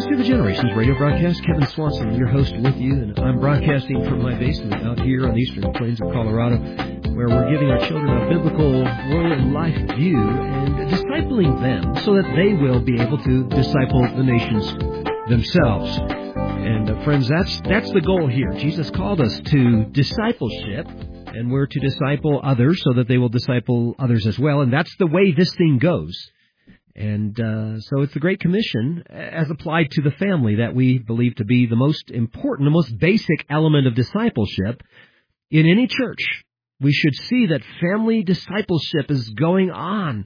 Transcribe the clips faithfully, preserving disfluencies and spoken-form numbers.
Greetings to the Generations radio broadcast. Kevin Swanson, your host with you, and I'm broadcasting from my basement out here on the eastern plains of Colorado, where we're giving our children a biblical world and life view and discipling them so that they will be able to disciple the nations themselves. And uh, friends, that's that's the goal here. Jesus called us to discipleship, and we're to disciple others so that they will disciple others as well. And that's the way this thing goes. And uh, so it's the Great Commission as applied to the family that we believe to be the most important, the most basic element of discipleship in any church. We should see that family discipleship is going on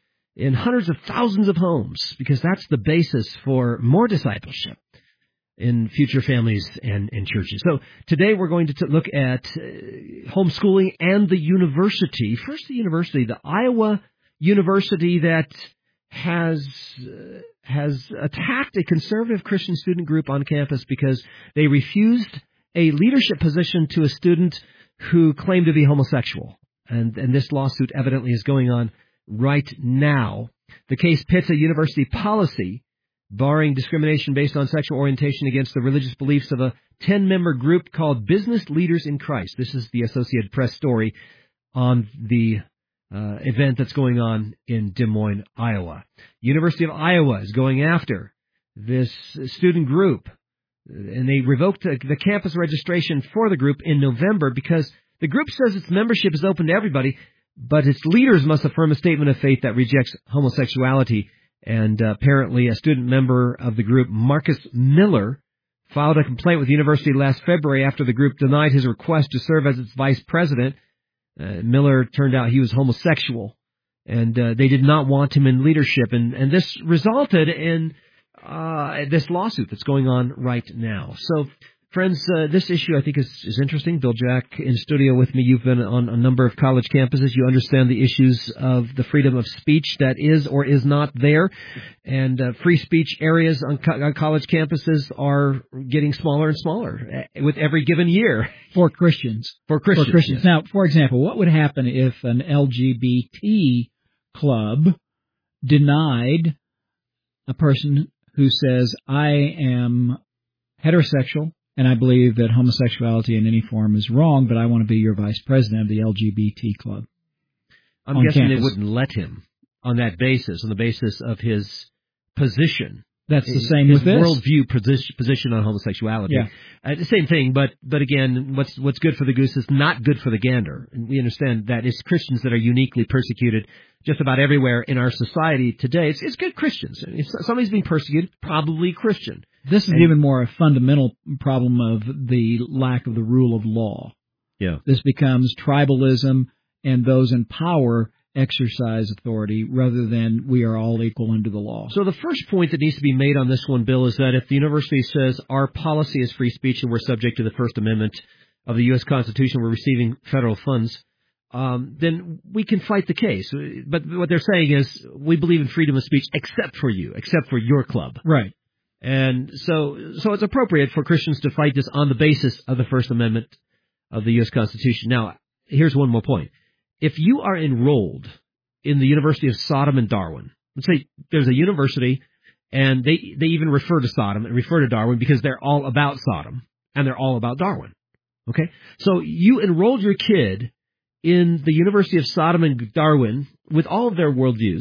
in hundreds of thousands of homes because that's the basis for more discipleship in future families and, and churches. So today we're going to t- look at uh, homeschooling and the university. First, the university, the Iowa University that has uh, has attacked a conservative Christian student group on campus because they refused a leadership position to a student who claimed to be homosexual. And, and this lawsuit evidently is going on right now. The case pits a university policy barring discrimination based on sexual orientation against the religious beliefs of a ten-member group called Business Leaders in Christ. This is the Associated Press story on the Uh, event that's going on in Des Moines, Iowa. University of Iowa is going after this student group, and they revoked the, the campus registration for the group in November because the group says its membership is open to everybody, but its leaders must affirm a statement of faith that rejects homosexuality. And uh, apparently a student member of the group, Marcus Miller, filed a complaint with the university last February after the group denied his request to serve as its vice president. Uh, Miller turned out he was homosexual, and uh, they did not want him in leadership, and, and this resulted in uh, this lawsuit that's going on right now. So, friends, uh, this issue I think is, is interesting. Bill Jack in studio with me. You've been on a number of college campuses. You understand the issues of the freedom of speech that is or is not there, and uh, free speech areas on, co- on college campuses are getting smaller and smaller with every given year. For Christians. For Christians. For Christians. Yes. Now, for example, what would happen if an L G B T club denied a person who says, I am heterosexual and I believe that homosexuality in any form is wrong, but I want to be your vice president of the L G B T club? I'm guessing campus. They wouldn't let him on that basis, on the basis of his position. That's the same his with this. worldview position, position on homosexuality. Yeah. Uh, the same thing, but but again, what's what's good for the goose is not good for the gander. And we understand that it's Christians that are uniquely persecuted just about everywhere in our society today. It's, it's good Christians. If somebody's being persecuted, probably Christian. This is and, even more a fundamental problem of the lack of the rule of law. Yeah. This becomes tribalism, and those in power exercise authority rather than we are all equal under the law. So the first point that needs to be made on this one, Bill, is that if the university says our policy is free speech and we're subject to the First Amendment of the U S Constitution, we're receiving federal funds, um, then we can fight the case. But what they're saying is we believe in freedom of speech except for you, except for your club. Right. And so so it's appropriate for Christians to fight this on the basis of the First Amendment of the U S Constitution. Now, here's one more point. If you are enrolled in the University of Sodom and Darwin, let's say there's a university, and they, they even refer to Sodom and refer to Darwin because they're all about Sodom, and they're all about Darwin. Okay? So you enrolled your kid in the University of Sodom and Darwin with all of their worldviews,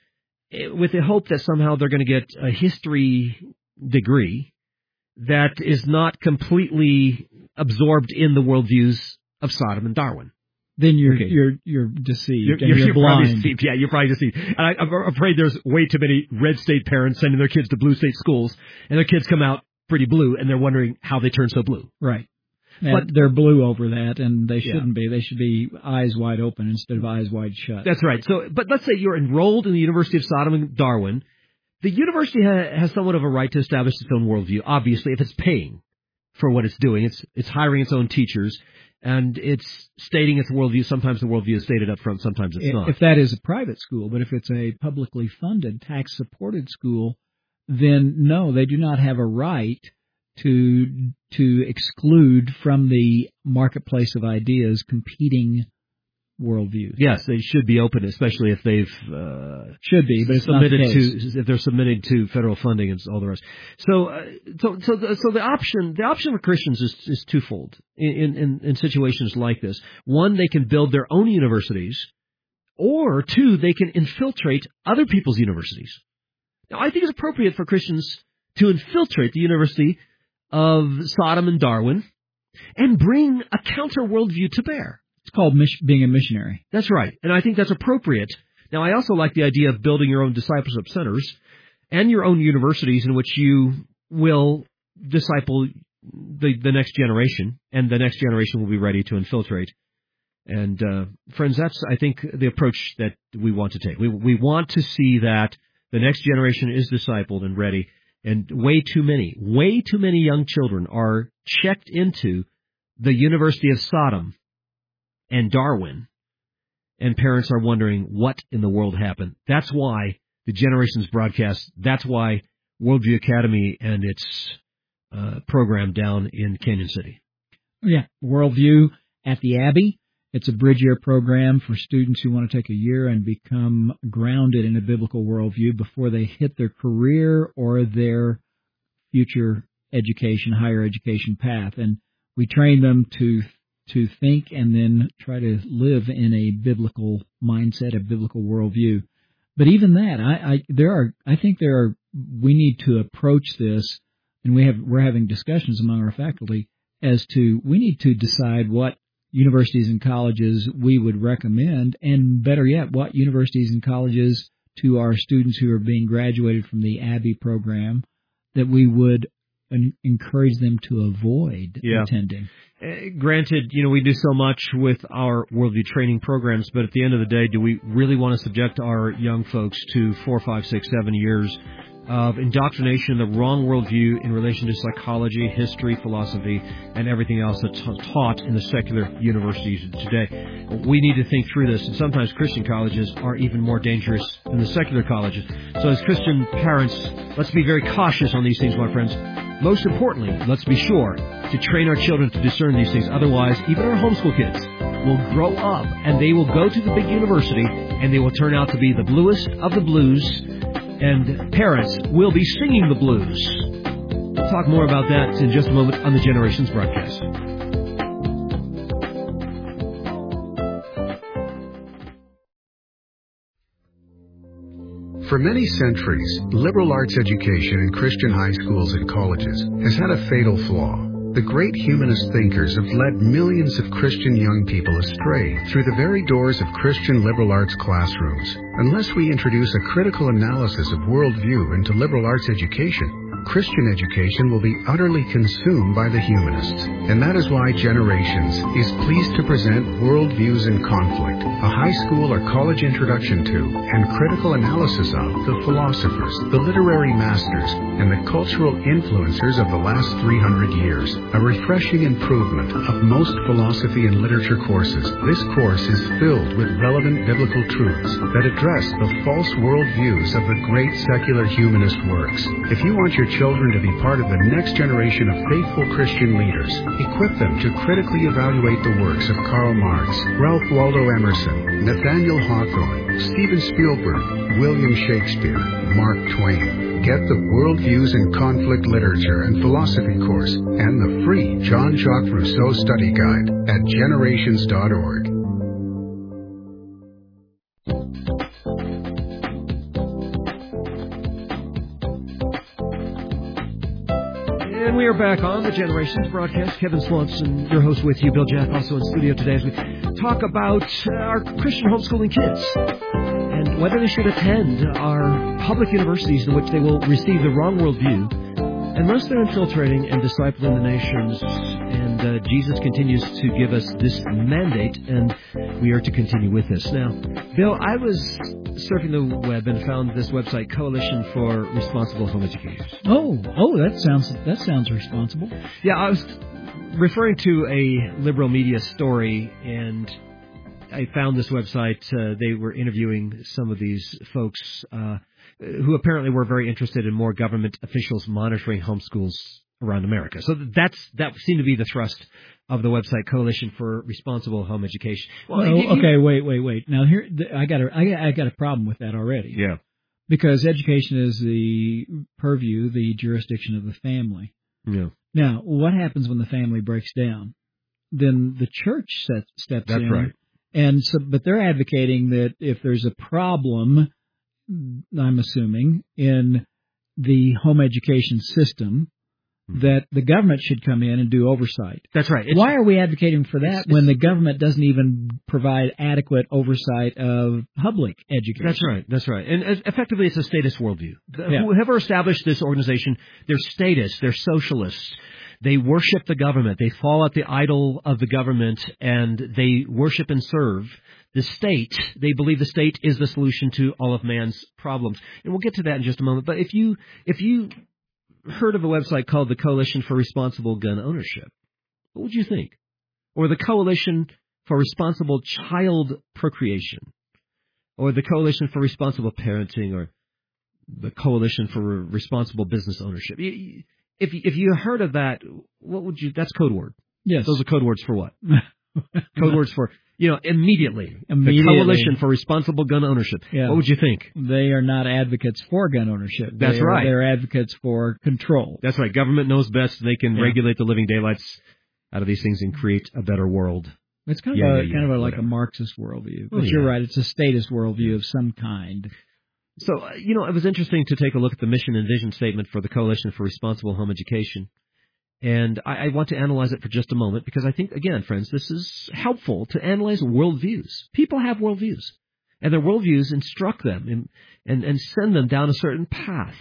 with the hope that somehow they're going to get a history degree that is not completely absorbed in the worldviews of Sodom and Darwin. Then you're okay. you're you're deceived you're, and you're, you're, you're blind. Probably deceived. Yeah, you're probably deceived. And I, I'm afraid there's way too many red state parents sending their kids to blue state schools, and their kids come out pretty blue, and they're wondering how they turn so blue. Right. And but they're blue over that, and they shouldn't yeah. be. They should be eyes wide open instead of eyes wide shut. That's right. So, but let's say you're enrolled in the University of Sodom and Darwin. The university ha- has somewhat of a right to establish its own worldview, obviously, if it's paying for what it's doing. It's it's hiring its own teachers, and it's stating its worldview. Sometimes the worldview is stated up front, sometimes it's if, not. If that is a private school, but if it's a publicly funded, tax-supported school, then no, they do not have a right to to exclude from the marketplace of ideas competing worldviews. Yes, they should be open, especially if they've uh, should be, but it's submitted not the case. to if they're submitting to federal funding and all the rest. So, uh, so, so, the, so the option the option for Christians is, is twofold in, in in situations like this. One, they can build their own universities, or two, they can infiltrate other people's universities. Now, I think it's appropriate for Christians to infiltrate the University of Sodom and Darwin and bring a counter worldview to bear. It's called mis- being a missionary. That's right, and I think that's appropriate. Now, I also like the idea of building your own discipleship centers and your own universities in which you will disciple the, the next generation, and the next generation will be ready to infiltrate. And, uh, friends, that's, I think, the approach that we want to take. We, we want to see that the next generation is discipled and ready, and way too many, way too many young children are checked into the University of Sodom and Darwin, and parents are wondering what in the world happened. That's why the Generations broadcast, that's why Worldview Academy and its uh, program down in Canyon City. Yeah, Worldview at the Abbey. It's a bridge year program for students who want to take a year and become grounded in a biblical worldview before they hit their career or their future education, higher education path. And we train them to to think and then try to live in a biblical mindset, a biblical worldview. But even that, I, I there are, I think there are, we need to approach this, and we have, we're having discussions among our faculty as to, we need to decide what universities and colleges we would recommend, and better yet, what universities and colleges to our students who are being graduated from the Abbey program that we would encourage them to avoid yeah. attending. Uh, granted, you know, we do so much with our worldview training programs, but at the end of the day, do we really want to subject our young folks to four, five, six, seven years of indoctrination in the wrong worldview in relation to psychology, history, philosophy, and everything else that's taught in the secular universities today? We need to think through this, and sometimes Christian colleges are even more dangerous than the secular colleges. So as Christian parents, let's be very cautious on these things, my friends. Most importantly, let's be sure to train our children to discern these things. Otherwise, even our homeschool kids will grow up, and they will go to the big university, and they will turn out to be the bluest of the blues, and parents will be singing the blues. We'll talk more about that in just a moment on the Generations broadcast. For many centuries, liberal arts education in Christian high schools and colleges has had a fatal flaw. The great humanist thinkers have led millions of Christian young people astray through the very doors of Christian liberal arts classrooms. Unless we introduce a critical analysis of worldview into liberal arts education, Christian education will be utterly consumed by the humanists. And that is why Generations is pleased to present Worldviews in Conflict, a high school or college introduction to and critical analysis of the philosophers, the literary masters, and the cultural influencers of the last three hundred years. A refreshing improvement of most philosophy and literature courses. This course is filled with relevant biblical truths that address the false worldviews of the great secular humanist works. If you want your children to be part of the next generation of faithful Christian leaders, equip them to critically evaluate the works of Karl Marx, Ralph Waldo Emerson, Nathaniel Hawthorne, Steven Spielberg, William Shakespeare, Mark Twain. Get the Worldviews in Conflict Literature and Philosophy course and the free Jean-Jacques Rousseau Study Guide at generations dot org. And we are back on the Generations broadcast. Kevin Swanson, your host with you. Bill Jack also in studio today as we talk about uh, our Christian homeschooling kids and whether they should attend our public universities in which they will receive the wrong worldview unless they're infiltrating and discipling the nations. And uh, Jesus continues to give us this mandate, and we are to continue with this. Now, Bill, I was surfing the web and found this website, Coalition for Responsible Home Educators. Oh, oh, that sounds that sounds responsible. Yeah, I was referring to a liberal media story, and I found this website. Uh, they were interviewing some of these folks uh, who apparently were very interested in more government officials monitoring homeschools around America. So that's that seemed to be the thrust of the website Coalition for Responsible Home Education. Well, well you, okay, wait, wait, wait. Now here, I got a, I, I got a problem with that already. Yeah. Because education is the purview, the jurisdiction of the family. Yeah. Now, what happens when the family breaks down? Then the church set, steps That's in. That's right. And so, but they're advocating that if there's a problem, I'm assuming, in the home education system, that the government should come in and do oversight. That's right. It's, Why are we advocating for that it's, it's, when the government doesn't even provide adequate oversight of public education? That's right. That's right. And uh, effectively, it's a statist worldview. Yeah. Whoever established this organization, they're statists, they're socialists. They worship the government. They fall at the idol of the government, and they worship and serve the state. They believe the state is the solution to all of man's problems. And we'll get to that in just a moment. But if you if you heard of a website called the Coalition for Responsible Gun Ownership, what would you think? Or the Coalition for Responsible Child Procreation, or the Coalition for Responsible Parenting, or the Coalition for Responsible Business Ownership. If if you heard of that, what would you? That's code word. Yes, those are code words for what? Code words for you know immediately. Immediately. The Coalition for Responsible Gun Ownership. Yeah. What would you think? They are not advocates for gun ownership. That's they are, right. They're advocates for control. That's right. Government knows best. They can yeah. regulate the living daylights out of these things and create a better world. It's kind of yeah, a, yeah, yeah, kind of a, like whatever. a Marxist worldview. But oh, you're yeah. right. It's a statist worldview of some kind. So, uh, you know, it was interesting to take a look at the mission and vision statement for the Coalition for Responsible Home Education. And I, I want to analyze it for just a moment because I think, again, friends, this is helpful to analyze worldviews. People have worldviews, and their worldviews instruct them and, and, and send them down a certain path.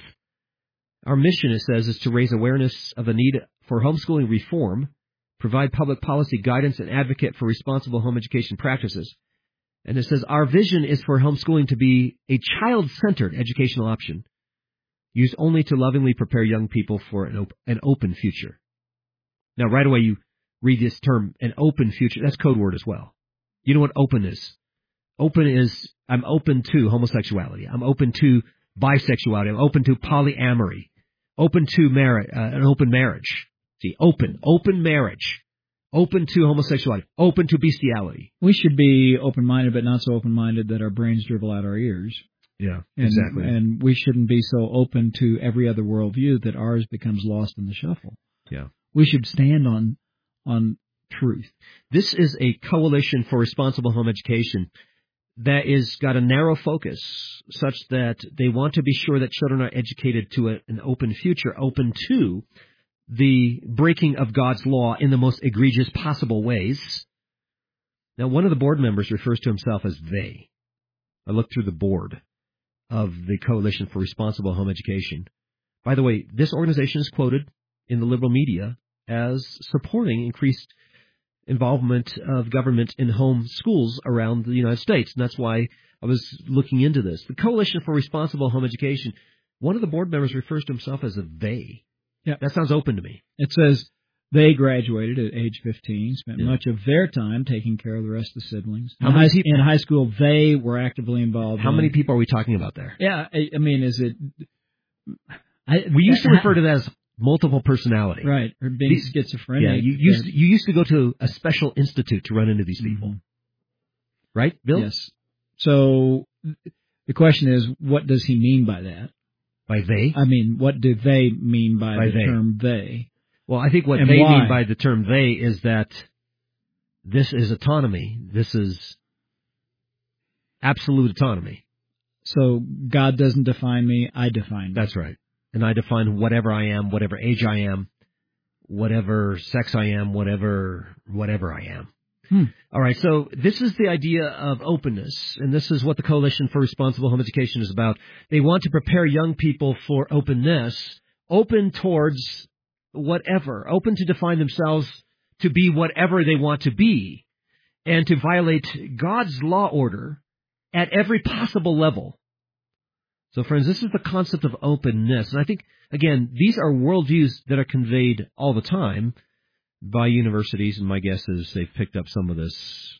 Our mission, it says, is to raise awareness of the need for homeschooling reform, provide public policy guidance, and advocate for responsible home education practices. And it says, our vision is for homeschooling to be a child-centered educational option, used only to lovingly prepare young people for an, op- an open future. Now, right away, you read this term, an open future. That's code word as well. You know what open is? Open is, I'm open to homosexuality. I'm open to bisexuality. I'm open to polyamory. Open to marriage, uh, an open marriage. See, open, open marriage. Open to homosexuality. Open to bestiality. We should be open-minded, but not so open-minded that our brains dribble out our ears. Yeah, and, exactly. And we shouldn't be so open to every other worldview that ours becomes lost in the shuffle. Yeah. We should stand on on truth. This is a coalition for responsible home education that is got a narrow focus such that they want to be sure that children are educated to a, an open future, open to the breaking of God's law in the most egregious possible ways. Now, one of the board members refers to himself as they. I looked through the board of the Coalition for Responsible Home Education. By the way, this organization is quoted in the liberal media as supporting increased involvement of government in home schools around the United States. And that's why I was looking into this. The Coalition for Responsible Home Education, one of the board members refers to himself as a they. Yeah. That sounds open to me. It says they graduated at age fifteen, spent yeah. much of their time taking care of the rest of the siblings. How in, many high, people, in high school, they were actively involved. How in, many people are we talking about there? Yeah, I, I mean, is it... I, we used to I, refer to that as multiple personality. Right, or being these, schizophrenic. Yeah, you used, you used to go to a special institute to run into these people. Mm-hmm. Right, Bill? Yes. So the question is, what does he mean by that? By they? I mean, what do they mean by, by the they. term they? Well, I think what and they why? mean by the term they is that this is autonomy. This is absolute autonomy. So God doesn't define me, I define me. That's right. And I define whatever I am, whatever age I am, whatever sex I am, whatever whatever I am. Hmm. All right, so this is the idea of openness, and this is what the Coalition for Responsible Home Education is about. They want to prepare young people for openness, open towards whatever, open to define themselves to be whatever they want to be, and to violate God's law order at every possible level. So, friends, this is the concept of openness. And I think, again, these are worldviews that are conveyed all the time by universities, and my guess is they've picked up some of this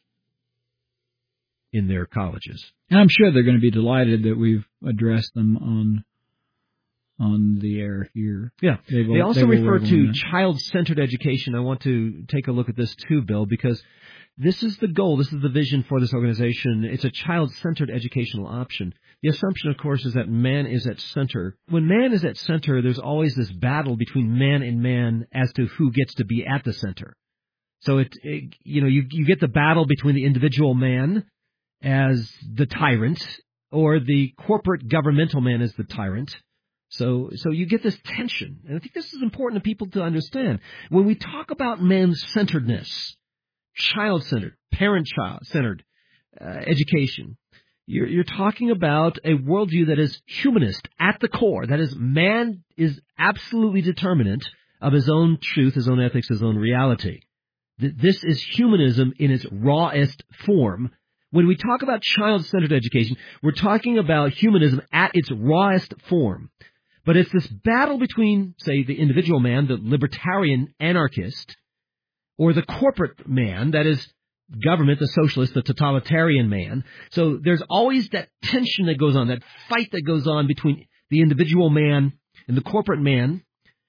in their colleges. And I'm sure they're going to be delighted that we've addressed them on on the air here. Yeah. They, will, they also they refer to that. child-centered education. I want to take a look at this too, Bill, because this is the goal. This is the vision for this organization. It's a child-centered educational option. The assumption, of course, is that man is at center. When man is at center, there's always this battle between man and man as to who gets to be at the center. So it, it you know, you, you get the battle between the individual man as the tyrant or the corporate governmental man as the tyrant. So, so you get this tension. And I think this is important to people to understand. When we talk about man-centeredness, child-centered, parent-child-centered uh, education, you're, you're talking about a worldview that is humanist at the core. That is, man is absolutely determinant of his own truth, his own ethics, his own reality. This is humanism in its rawest form. When we talk about child-centered education, we're talking about humanism at its rawest form. But it's this battle between, say, the individual man, the libertarian anarchist, or the corporate man, that is government, the socialist, the totalitarian man. So there's always that tension that goes on, that fight that goes on between the individual man and the corporate man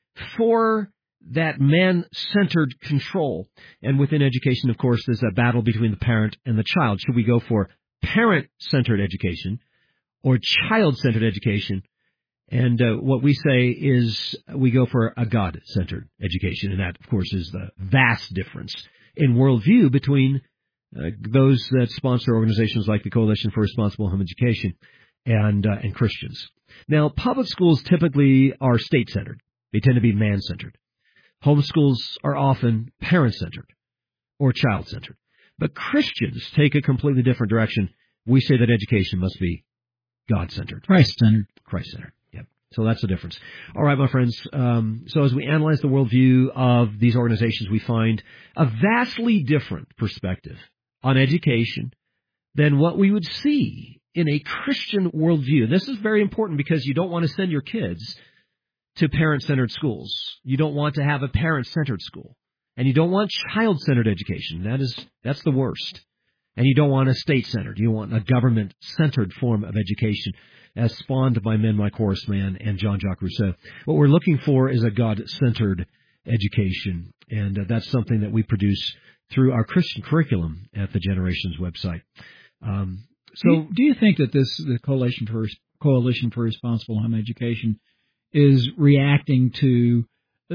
for that man-centered control. And within education, of course, there's that battle between the parent and the child. Should we go for parent-centered education or child-centered education? And uh, what we say is we go for a God-centered education. And that, of course, is the vast difference in worldview between uh, those that sponsor organizations like the Coalition for Responsible Home Education and, uh, and Christians. Now, public schools typically are state-centered. They tend to be man-centered. Homeschools are often parent-centered or child-centered. But Christians take a completely different direction. We say that education must be God-centered. Christ-centered. Christ-centered. Yep. So that's the difference. All right, my friends. Um, so as we analyze the worldview of these organizations, we find a vastly different perspective on education than what we would see in a Christian worldview. This is very important because you don't want to send your kids to parent-centered schools. You don't want to have a parent-centered school. And you don't want child-centered education. That is, that's the worst. And you don't want a state-centered. You want a government-centered form of education as spawned by men like Horace Mann and Jean-Jacques Rousseau. What we're looking for is a God-centered education. And uh, that's something that we produce through our Christian curriculum at the Generations website. Um, so, do you, do you think that this, the Coalition for, Coalition for Responsible Home Education is reacting to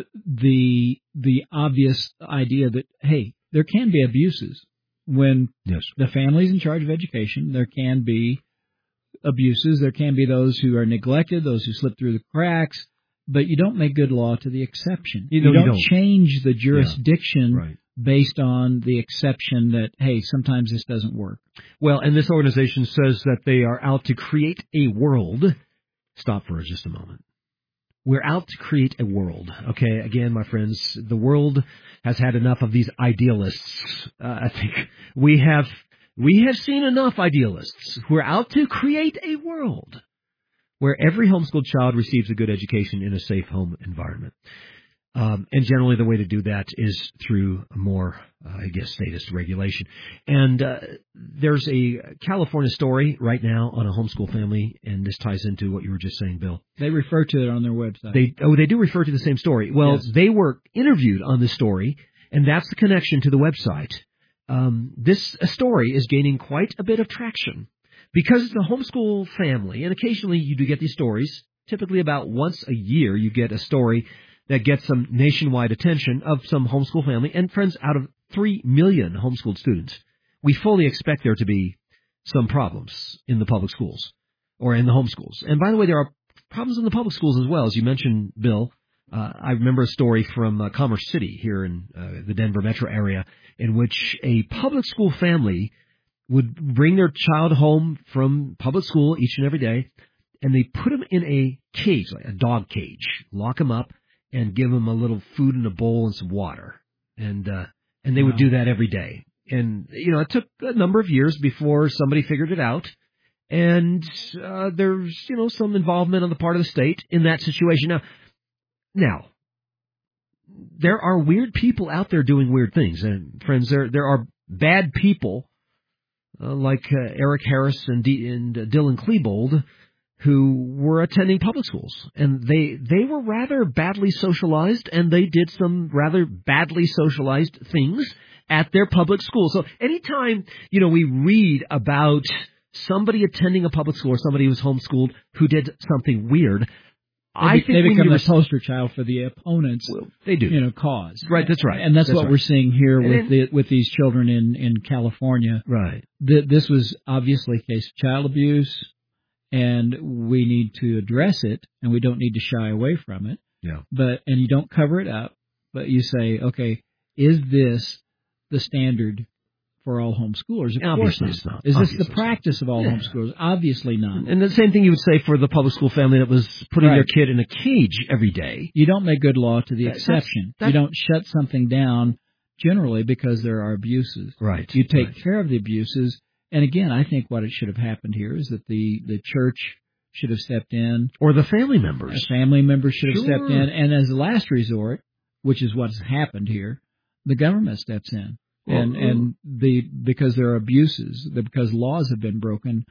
the the obvious idea that, hey, there can be abuses when yes. the family's in charge of education. There can be abuses. There can be those who are neglected, those who slip through the cracks, but you don't make good law to the exception. You, know, you, don't, you don't change the jurisdiction yeah. right. based on the exception that, hey, sometimes this doesn't work. Well, and this organization says that they are out to create a world. Stop for just a moment. We're out to create a world, okay? Again, my friends, the world has had enough of these idealists. Uh, I think we have we have seen enough idealists. We're out to create a world where every homeschooled child receives a good education in a safe home environment. Um, and generally the way to do that is through more, uh, I guess, statist regulation. And uh, there's a California story right now on a homeschool family, and this ties into what you were just saying, Bill. They refer to it on their website. They Oh, they do refer to the same story. Well, yes. They were interviewed on this story, and that's the connection to the website. Um, this story is gaining quite a bit of traction because it's a homeschool family, and occasionally you do get these stories. Typically about once a year you get a story that gets some nationwide attention of some homeschool family. And friends, out of three million homeschooled students, we fully expect there to be some problems in the public schools or in the homeschools. And by the way, there are problems in the public schools as well. As you mentioned, Bill, uh, I remember a story from uh, Commerce City here in uh, the Denver metro area in which a public school family would bring their child home from public school each and every day, and they put them in a cage, like a dog cage, lock them up, and give them a little food in a bowl and some water. And uh, and they wow. would do that every day. And, you know, it took a number of years before somebody figured it out. And uh, there's, you know, some involvement on the part of the state in that situation. Now, now, there are weird people out there doing weird things. And, friends, there there are bad people uh, like uh, Eric Harris and, D- and uh, Dylan Klebold who were attending public schools, and they they were rather badly socialized, and they did some rather badly socialized things at their public school. So anytime, you know, we read about somebody attending a public school or somebody who was homeschooled who did something weird, They, I be, think they we become need the to poster child for the opponents. Well, they do, you know, cause. Right, that's right, and that's, that's what right. we're seeing here And with then, the, with these children in in California. Right. The, this was obviously a case of child abuse, and we need to address it, and we don't need to shy away from it. Yeah. But and you don't cover it up, but you say, okay, is this the standard for all homeschoolers? Of Obviously course it's not. Is Obviously this the practice it's of all yeah. homeschoolers? Obviously not. And the same thing you would say for the public school family that was putting Right. their kid in a cage every day. You don't make good law to the That's- exception. that's- You don't shut something down generally because there are abuses. Right. You take right. care of the abuses. And again, I think what it should have happened here is that the, the church should have stepped in. Or the family members. A family member should have Sure. stepped in. And as a last resort, which is what's happened here, the government steps in. Well, and and the because there are abuses, because laws have been broken,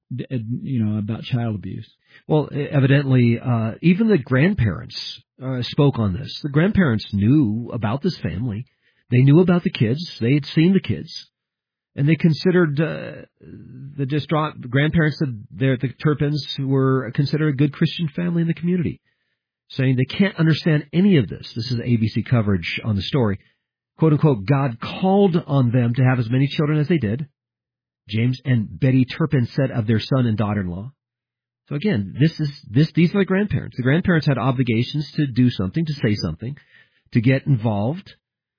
you know, about child abuse. Well, evidently, uh, even the grandparents uh, spoke on this. The grandparents knew about this family. They knew about the kids. They had seen the kids. And they considered, uh, the distraught grandparents said they're the Turpins were considered a good Christian family in the community, saying they can't understand any of this. This is A B C coverage on the story. Quote unquote, God called on them to have as many children as they did. James and Betty Turpin said of their son and daughter-in-law. So again, this is this these are the grandparents. The grandparents had obligations to do something, to say something, to get involved.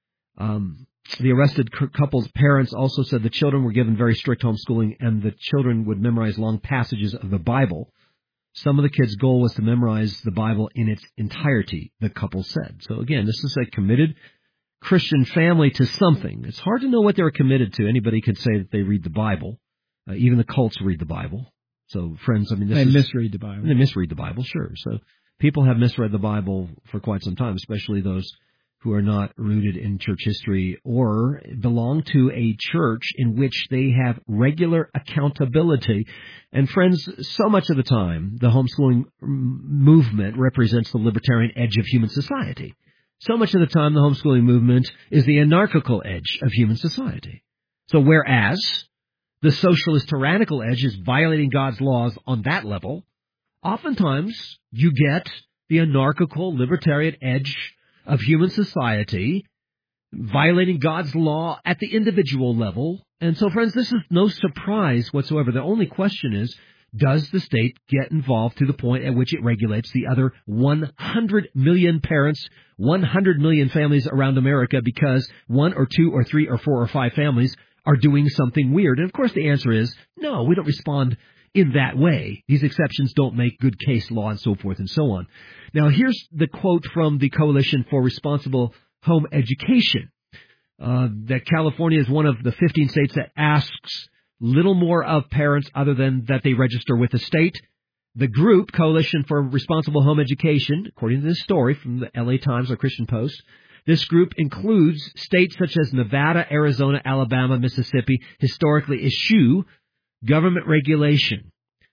Um, the arrested couple's parents also said the children were given very strict homeschooling, and the children would memorize long passages of the Bible. Some of the kids' goal was to memorize the Bible in its entirety, the couple said. So again, this is a committed Christian family to something. It's hard to know what they were committed to. Anybody could say that they read the Bible. Uh, even the cults read the Bible. So, friends, I mean, this they is... They misread the Bible. They misread the Bible, sure. So people have misread the Bible for quite some time, especially those who are not rooted in church history or belong to a church in which they have regular accountability. And friends, so much of the time, the homeschooling movement represents the libertarian edge of human society. So much of the time, the homeschooling movement is the anarchical edge of human society. So whereas the socialist tyrannical edge is violating God's laws on that level, oftentimes you get the anarchical libertarian edge of human society violating God's law at the individual level. And so, friends, this is no surprise whatsoever. The only question is, does the state get involved to the point at which it regulates the other one hundred million parents, one hundred million families around America because one or two or three or four or five families are doing something weird? And of course the answer is, no, we don't respond in that way. These exceptions don't make good case law and so forth and so on. Now here's the quote from the Coalition for Responsible Home Education, uh, that California is one of the fifteen states that asks little more of parents other than that they register with the state. The group, Coalition for Responsible Home Education, according to this story from the L A Times or Christian Post, this group includes states such as Nevada, Arizona, Alabama, Mississippi, historically eschew government regulation.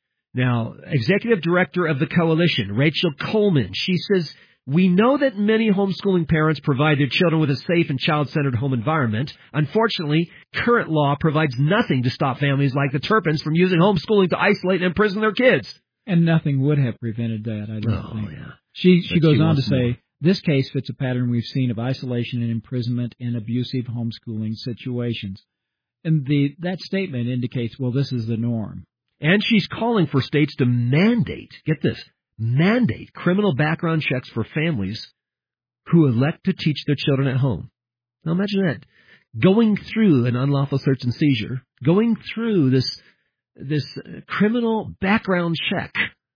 Now, Executive Director of the Coalition, Rachel Coleman, she says, we know that many homeschooling parents provide their children with a safe and child-centered home environment. Unfortunately, current law provides nothing to stop families like the Turpins from using homeschooling to isolate and imprison their kids. And nothing would have prevented that, I don't oh, think. Yeah. She, she goes she on to say, more. This case fits a pattern we've seen of isolation and imprisonment in abusive homeschooling situations. And the that statement indicates, well, this is the norm. And she's calling for states to mandate, get this, mandate criminal background checks for families who elect to teach their children at home. Now imagine that. Going through an unlawful search and seizure, going through this this criminal background check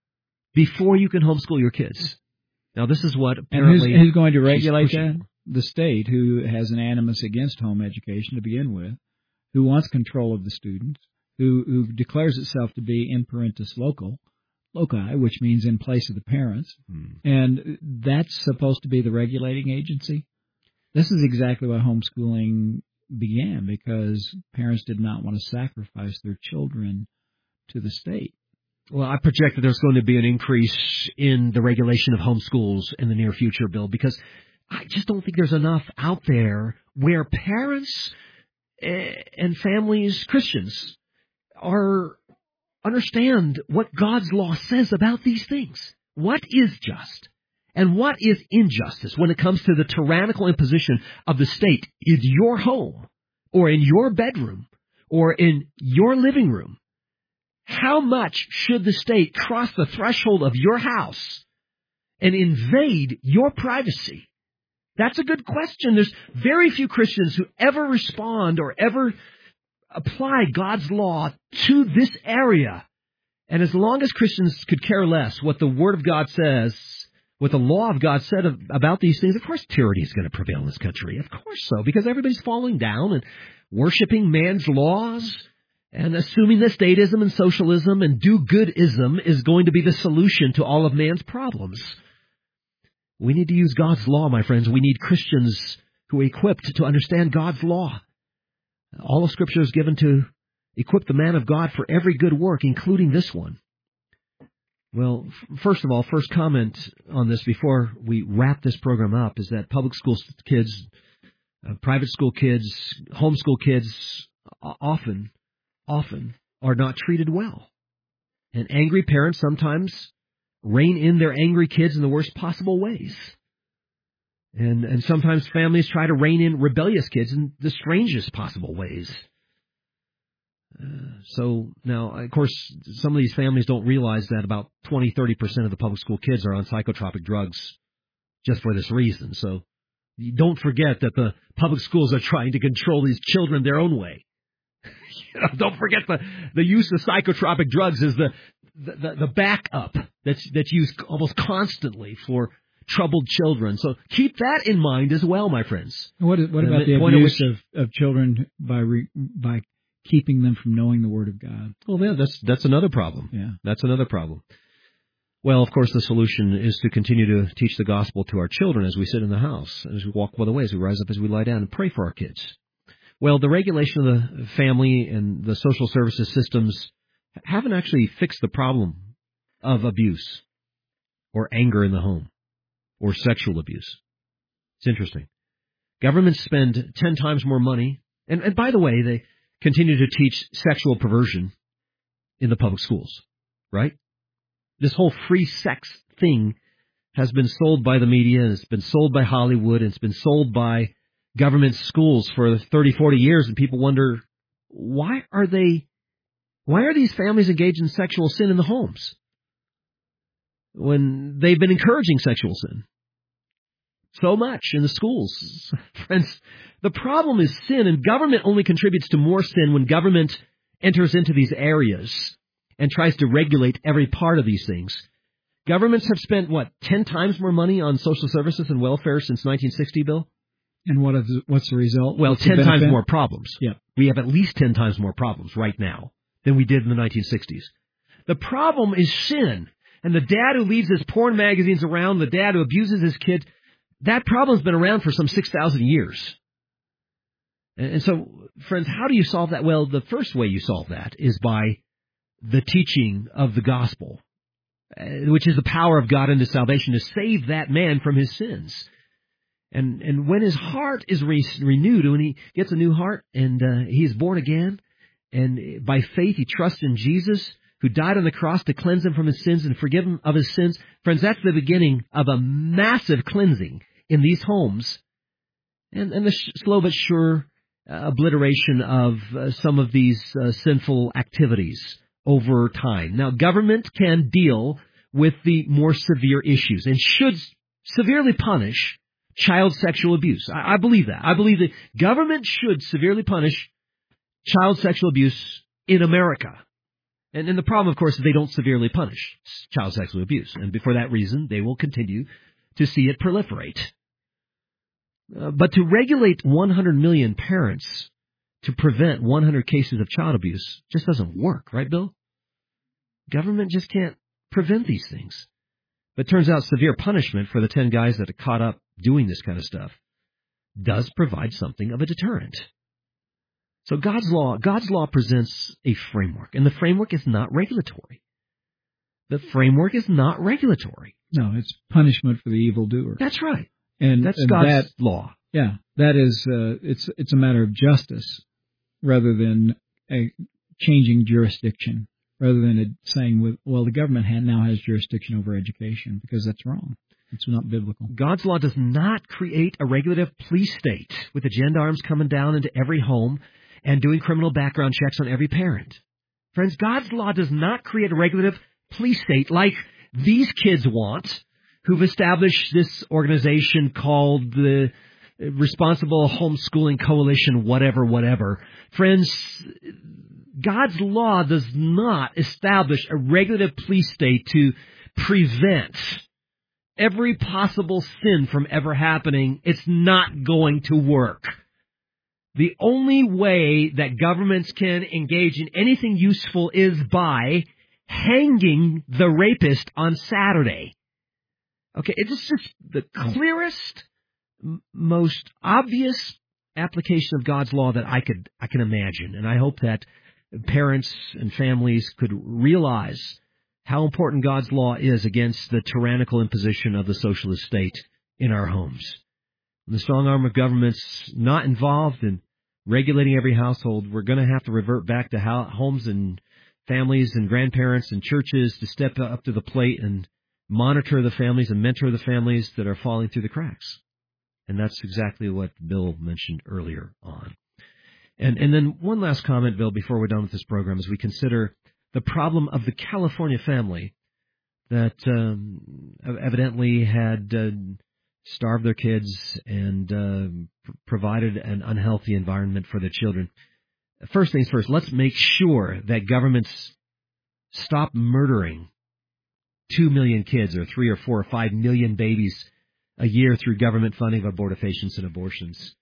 before you can homeschool your kids. Now this is what apparently... And who's, who's going to regulate that? The state, who has an animus against home education to begin with, who wants control of the students, who, who declares itself to be in parentis local, loci, which means in place of the parents, hmm. and that's supposed to be the regulating agency. This is exactly why homeschooling began, because parents did not want to sacrifice their children to the state. Well, I project that there's going to be an increase in the regulation of homeschools in the near future, Bill, because I just don't think there's enough out there where parents and families, Christians, are understand what God's law says about these things. What is just and what is injustice when it comes to the tyrannical imposition of the state in your home or in your bedroom or in your living room? How much should the state cross the threshold of your house and invade your privacy? That's a good question. There's very few Christians who ever respond or ever apply God's law to this area. And as long as Christians could care less what the Word of God says, what the law of God said about these things, of course tyranny is going to prevail in this country. Of course so, because everybody's falling down and worshiping man's laws and assuming that statism and socialism and do-goodism is going to be the solution to all of man's problems. We need to use God's law, my friends. We need Christians who are equipped to understand God's law. All of Scripture is given to equip the man of God for every good work, including this one. Well, first of all, first comment on this before we wrap this program up is that public school kids, uh, private school kids, homeschool kids often, often are not treated well. And angry parents sometimes rein in their angry kids in the worst possible ways. And and sometimes families try to rein in rebellious kids in the strangest possible ways. Uh, so now, of course, some of these families don't realize that about twenty, thirty percent of the public school kids are on psychotropic drugs just for this reason. So you don't forget that the public schools are trying to control these children their own way. You know, don't forget the, the use of psychotropic drugs is the the, the, the backup that's that's used almost constantly for troubled children. So keep that in mind as well, my friends. What, what about the, the abuse which, of, of children by re, by keeping them from knowing the Word of God? Well, yeah, that's that's another problem. Yeah, that's another problem. Well, of course, the solution is to continue to teach the gospel to our children as we sit in the house, as we walk by the way, as we rise up, as we lie down, and pray for our kids. Well, the regulation of the family and the social services systems haven't actually fixed the problem of abuse or anger in the home or sexual abuse. It's interesting. Governments spend ten times more money, and, and by the way, they continue to teach sexual perversion in the public schools, right? This whole free sex thing has been sold by the media, and it's been sold by Hollywood, and it's been sold by government schools for thirty, forty years, and people wonder, why are they, why are these families engaged in sexual sin in the homes when they've been encouraging sexual sin so much in the schools? Friends, the problem is sin, and government only contributes to more sin when government enters into these areas and tries to regulate every part of these things. Governments have spent, what, ten times more money on social services and welfare since nineteen sixty, Bill? And what is, what's the result? Well, what's ten times more problems. Yeah. We have at least ten times more problems right now than we did in the nineteen sixties. The problem is sin. And the dad who leaves his porn magazines around, the dad who abuses his kid, that problem's been around for some six thousand years. And so, friends, how do you solve that? Well, the first way you solve that is by the teaching of the gospel, which is the power of God unto salvation to save that man from his sins. And and when his heart is re- renewed, when he gets a new heart and uh, he is born again, and by faith he trusts in Jesus, who died on the cross to cleanse him from his sins and forgive him of his sins, friends, that's the beginning of a massive cleansing in these homes, and, and the sh- slow but sure uh, obliteration of uh, some of these uh, sinful activities over time. Now, government can deal with the more severe issues and should severely punish child sexual abuse. I, I believe that. I believe that government should severely punish child sexual abuse in America. And, and the problem, of course, is they don't severely punish child sexual abuse. And for that reason, they will continue to see it proliferate. Uh, but to regulate one hundred million parents to prevent one hundred cases of child abuse just doesn't work, right, Bill? Government just can't prevent these things. But it turns out severe punishment for the ten guys that are caught up doing this kind of stuff does provide something of a deterrent. So God's law, God's law presents a framework, and the framework is not regulatory. the framework is not regulatory. No, it's punishment for the evildoer. That's right. And that's and God's that, law. Yeah, that is, uh, it's it's a matter of justice rather than a changing jurisdiction, rather than it saying, well, the government now has jurisdiction over education, because that's wrong. It's not biblical. God's law does not create a regulative police state with the gendarmes coming down into every home and doing criminal background checks on every parent. Friends, God's law does not create a regulative police state like these kids want, who've established this organization called the Responsible Homeschooling Coalition, whatever, whatever. Friends, God's law does not establish a regulative police state to prevent every possible sin from ever happening. It's not going to work. The only way that governments can engage in anything useful is by hanging the rapist on Saturday. Okay, it's just the clearest, m- most obvious application of God's law that I could I can imagine. And I hope that parents and families could realize how important God's law is against the tyrannical imposition of the socialist state in our homes. When the strong arm of government's not involved in regulating every household, we're going to have to revert back to how homes and families and grandparents and churches to step up to the plate and monitor the families and mentor the families that are falling through the cracks. And that's exactly what Bill mentioned earlier on. And and then one last comment, Bill, before we're done with this program, as we consider the problem of the California family that um, evidently had uh, starved their kids and uh, pr- provided an unhealthy environment for their children. First things first, let's make sure that governments stop murdering two million kids or three or four or five million babies a year through government funding of abortifacients and abortions.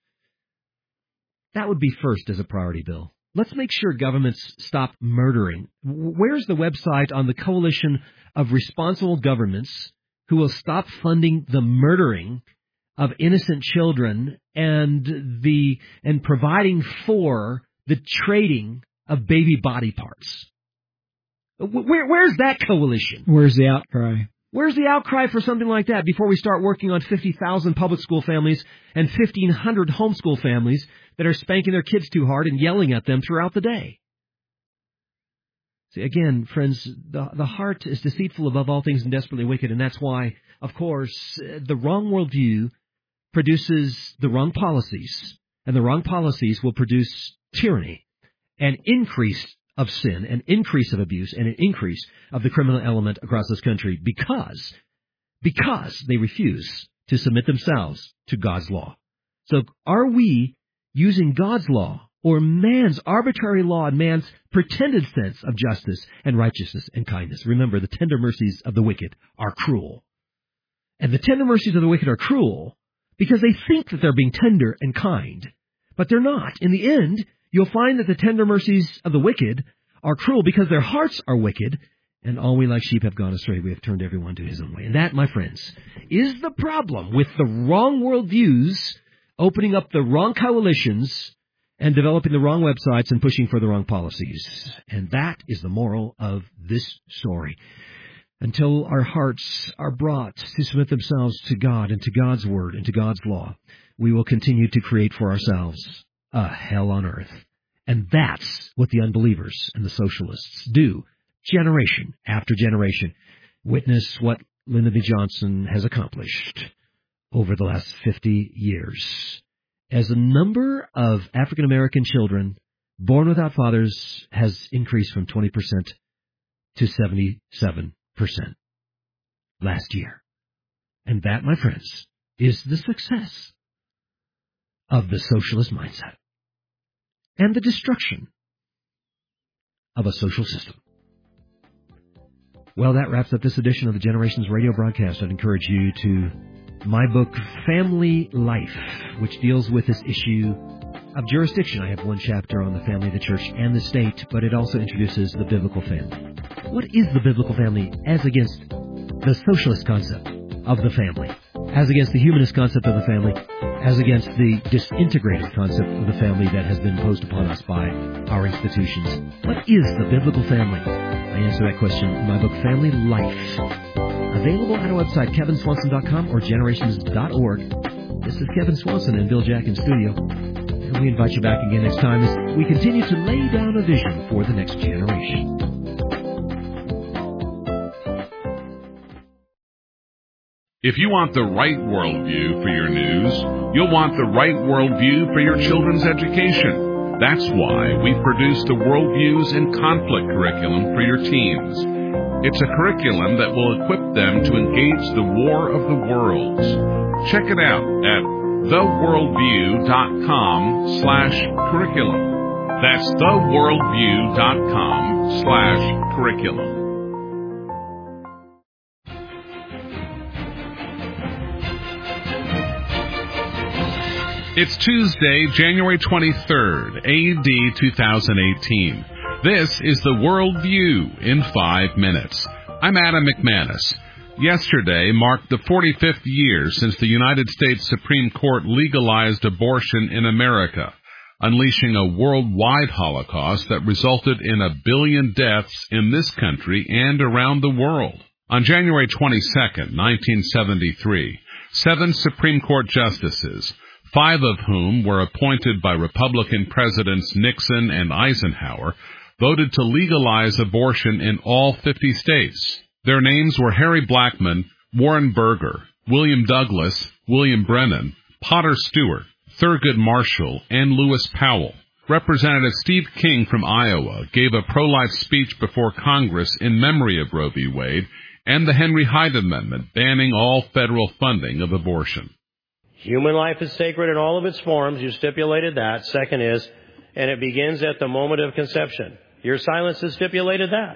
That would be first as a priority, Bill. Let's make sure governments stop murdering. Where's the website on the coalition of responsible governments who will stop funding the murdering of innocent children and the and providing for the trading of baby body parts? Where, where's that coalition? Where's the outcry? Where's the outcry for something like that before we start working on fifty thousand public school families and fifteen hundred homeschool families that are spanking their kids too hard and yelling at them throughout the day? See, again, friends, the, the heart is deceitful above all things and desperately wicked, and that's why, of course, the wrong worldview produces the wrong policies, and the wrong policies will produce tyranny, an increase of sin, an increase of abuse, and an increase of the criminal element across this country because, because they refuse to submit themselves to God's law. So are we using God's law or man's arbitrary law and man's pretended sense of justice and righteousness and kindness? Remember, the tender mercies of the wicked are cruel. And the tender mercies of the wicked are cruel because they think that they're being tender and kind, but they're not. In the end, you'll find that the tender mercies of the wicked are cruel because their hearts are wicked, and all we like sheep have gone astray. We have turned everyone to his own way. And that, my friends, is the problem with the wrong worldviews, opening up the wrong coalitions, and developing the wrong websites and pushing for the wrong policies. And that is the moral of this story. Until our hearts are brought to submit themselves to God and to God's word and to God's law, we will continue to create for ourselves a hell on earth. And that's what the unbelievers and the socialists do, generation after generation. Witness what Lyndon B. Johnson has accomplished over the last fifty years. As the number of African American children born without fathers has increased from twenty percent to seventy-seven percent last year. And that, my friends, is the success of the socialist mindset and the destruction of a social system. Well, that wraps up this edition of the Generations Radio broadcast. I'd encourage you to my book, Family Life, which deals with this issue of jurisdiction. I have one chapter on the family, the church, and the state, but it also introduces the biblical family. What is the biblical family as against the socialist concept of the family, as against the humanist concept of the family, as against the disintegrated concept of the family that has been imposed upon us by our institutions? What is the biblical family? I answer that question in my book, Family Life. Available at our website, kevin swanson dot com or generations dot org. This is Kevin Swanson and Bill Jack in studio. And we invite you back again next time as we continue to lay down a vision for the next generation. If you want the right worldview for your news, you'll want the right worldview for your children's education. That's why we produced the Worldviews in Conflict curriculum for your teens. It's a curriculum that will equip them to engage the war of the worlds. Check it out at theworldview.com slash curriculum. That's theworldview.com slash curriculum. It's Tuesday, January twenty-third, A D two thousand eighteen. This is the Worldview in five minutes. I'm Adam McManus. Yesterday marked the forty-fifth year since the United States Supreme Court legalized abortion in America, unleashing a worldwide Holocaust that resulted in a billion deaths in this country and around the world. On January twenty-second, nineteen seventy-three, seven Supreme Court justices, five of whom were appointed by Republican Presidents Nixon and Eisenhower, voted to legalize abortion in all fifty states. Their names were Harry Blackmun, Warren Burger, William Douglas, William Brennan, Potter Stewart, Thurgood Marshall, and Lewis Powell. Representative Steve King from Iowa gave a pro-life speech before Congress in memory of Roe v. Wade and the Henry Hyde Amendment banning all federal funding of abortion. Human life is sacred in all of its forms. You stipulated that. Second is, and it begins at the moment of conception. Your silence has stipulated that.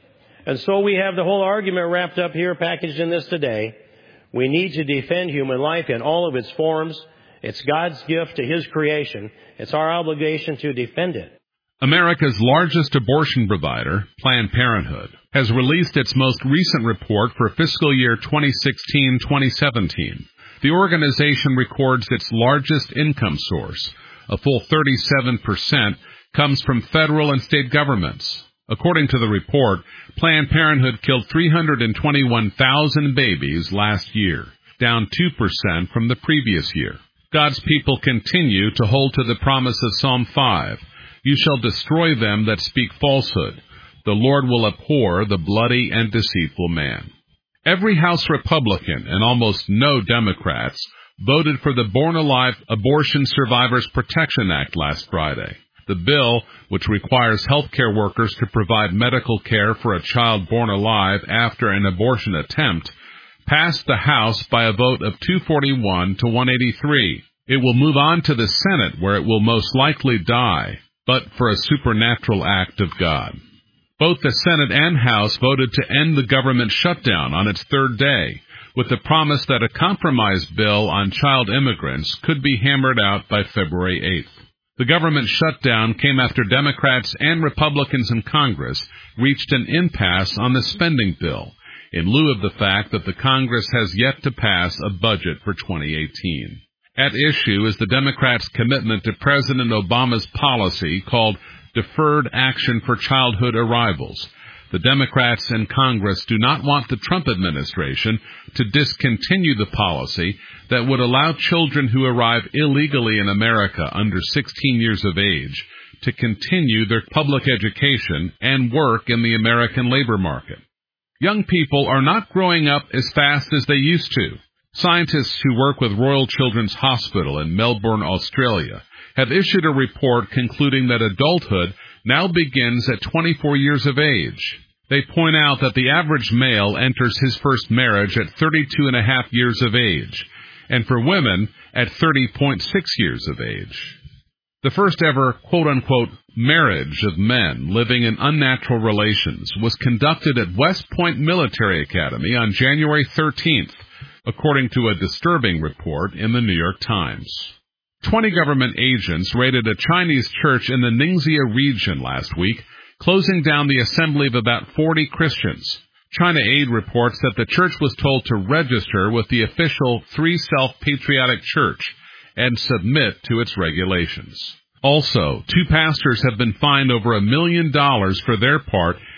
And so we have the whole argument wrapped up here, packaged in this today. We need to defend human life in all of its forms. It's God's gift to His creation. It's our obligation to defend it. America's largest abortion provider, Planned Parenthood, has released its most recent report for fiscal year twenty sixteen twenty seventeen. The organization records its largest income source. A full thirty-seven percent comes from federal and state governments. According to the report, Planned Parenthood killed three hundred twenty-one thousand babies last year, down two percent from the previous year. God's people continue to hold to the promise of Psalm five. You shall destroy them that speak falsehood. The Lord will abhor the bloody and deceitful man. Every House Republican and almost no Democrats voted for the Born Alive Abortion Survivors Protection Act last Friday. The bill, which requires health care workers to provide medical care for a child born alive after an abortion attempt, passed the House by a vote of two forty-one to one eighty-three. It will move on to the Senate, where it will most likely die, but for a supernatural act of God. Both the Senate and House voted to end the government shutdown on its third day, with the promise that a compromise bill on child immigrants could be hammered out by February eighth. The government shutdown came after Democrats and Republicans in Congress reached an impasse on the spending bill, in lieu of the fact that the Congress has yet to pass a budget for twenty eighteen. At issue is the Democrats' commitment to President Obama's policy called Deferred Action for Childhood Arrivals. The Democrats in Congress do not want the Trump administration to discontinue the policy that would allow children who arrive illegally in America under sixteen years of age to continue their public education and work in the American labor market. Young people are not growing up as fast as they used to. Scientists who work with Royal Children's Hospital in Melbourne, Australia, have issued a report concluding that adulthood now begins at twenty-four years of age. They point out that the average male enters his first marriage at thirty-two and a half years of age, and for women at thirty point six years of age. The first ever quote-unquote marriage of men living in unnatural relations was conducted at West Point Military Academy on January thirteenth, according to a disturbing report in the New York Times. Twenty government agents raided a Chinese church in the Ningxia region last week, closing down the assembly of about forty Christians. China Aid reports that the church was told to register with the official Three Self-Patriotic Church and submit to its regulations. Also, two pastors have been fined over a million dollars for their part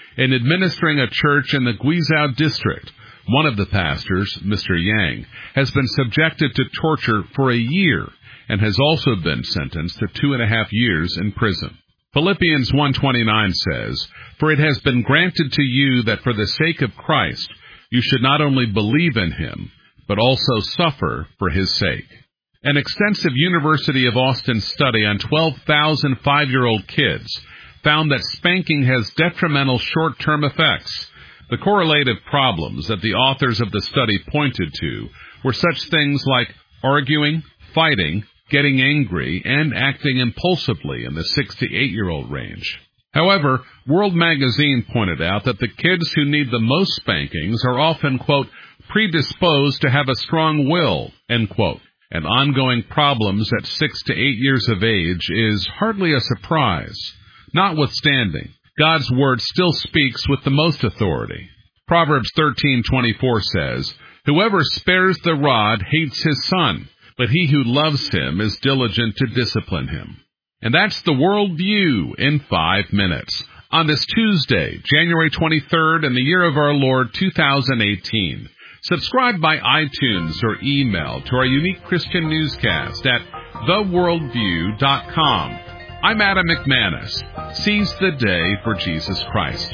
in administering a church in the Guizhou district. One of the pastors, Mister Yang, has been subjected to torture for a year and has also been sentenced to two and a half years in prison. Philippians one twenty-nine says, "For it has been granted to you that for the sake of Christ you should not only believe in him, but also suffer for his sake." An extensive University of Austin study on twelve thousand five-year-old kids found that spanking has detrimental short-term effects. The correlative problems that the authors of the study pointed to were such things like arguing, fighting, getting angry, and acting impulsively in the six to eight-year-old range. However, World Magazine pointed out that the kids who need the most spankings are often, quote, predisposed to have a strong will, end quote. And ongoing problems at six to eight years of age is hardly a surprise. Notwithstanding, God's word still speaks with the most authority. Proverbs thirteen twenty-four says, "Whoever spares the rod hates his son, but he who loves him is diligent to discipline him." And that's the World View in five minutes on this Tuesday, January twenty-third, in the year of our Lord two thousand eighteen. Subscribe by iTunes or email to our unique Christian newscast at the world view dot com. I'm Adam McManus. Seize the day for Jesus Christ.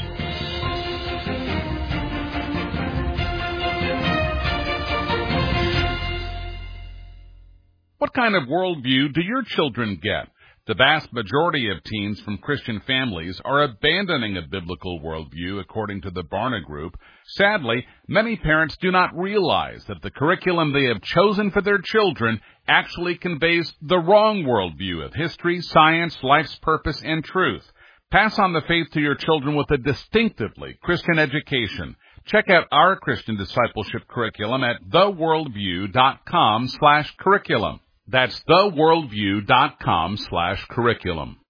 What kind of worldview do your children get? The vast majority of teens from Christian families are abandoning a biblical worldview, according to the Barna Group. Sadly, many parents do not realize that the curriculum they have chosen for their children actually conveys the wrong worldview of history, science, life's purpose, and truth. Pass on the faith to your children with a distinctively Christian education. Check out our Christian discipleship curriculum at the world view dot com slash curriculum. That's the world view dot com slash curriculum.